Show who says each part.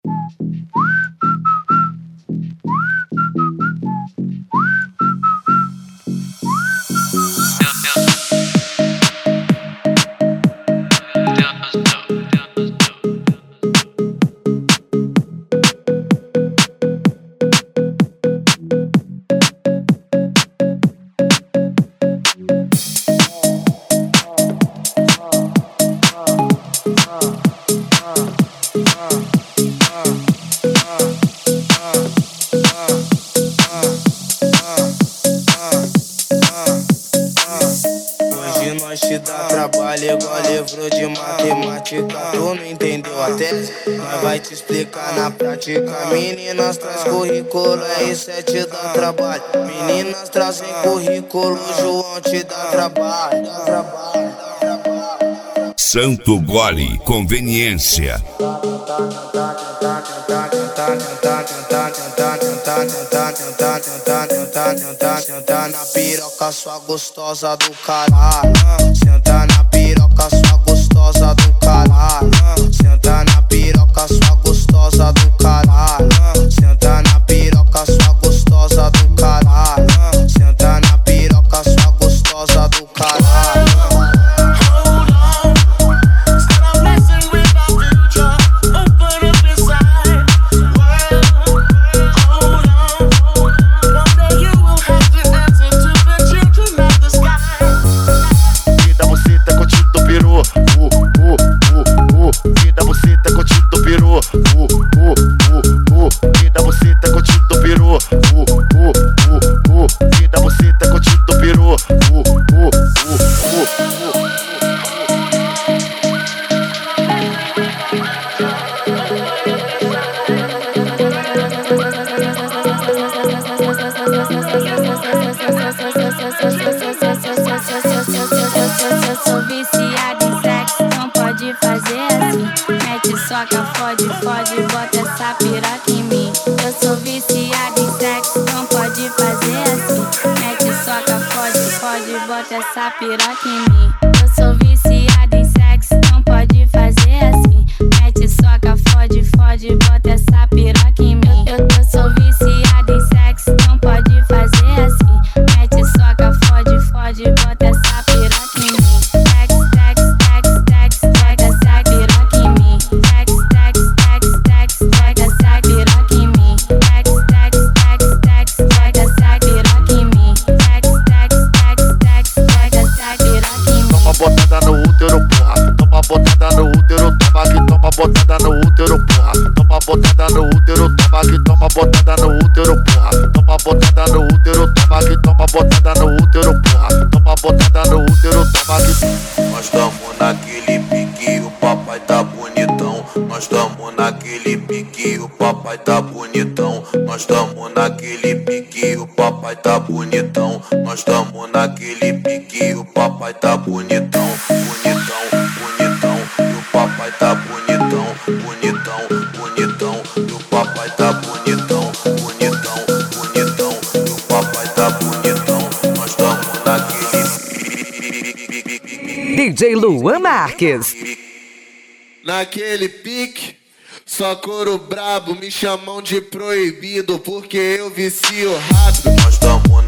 Speaker 1: Te dá trabalho igual livro de matemática. Tu não entendeu a tese, mas vai te explicar na prática. Meninas traz currículo, R7 te dá trabalho. Meninas trazem currículo, João te dá trabalho.
Speaker 2: Santo Gole, conveniência.
Speaker 1: Senta na piroca, sua gostosa do caralho. Senta na piroca, sua gostosa do caralho. Senta na piroca, sua gostosa do caralho. Senta na piroca, sua gostosa do caralho. Senta na piroca, sua gostosa do caralho.
Speaker 3: Fode, bota essa piroca em mim. Eu sou viciada em sexo, não pode fazer assim. Mete soca, fode, bota essa piroca em mim. Eu sou viciada em sexo, não pode fazer assim. Mete soca, fode, bota essa piroca em mim. Eu sou viciada em sexo, não pode fazer assim. Mete soca, fode, bota essa piroca em mim.
Speaker 4: Botada no útero, porra. Toma botada no útero, toma aqui, toma botada no útero, porra. Toma botada no útero, toma aqui, toma botada no útero, porra. Toma botada no útero, toma aqui, toma botada no útero, porra. Toma botada no útero, toma aqui.
Speaker 5: Nós tamo naquele pique, o papai tá bonitão. Nós tamo naquele pique, o papai tá bonitão. Nós tamo naquele pique, o papai tá bonitão. Nós tamo naquele pique, o papai tá bonitão. Bonitão, e o papai tá bonitão. Bonitão, e o papai tá bonitão. Bonitão, e o papai tá bonitão. Nós tamo naquele
Speaker 6: DJ Luan Marques.
Speaker 1: Naquele pique, só couro brabo, me chamam de proibido porque eu vicio rápido.
Speaker 5: Nós tamo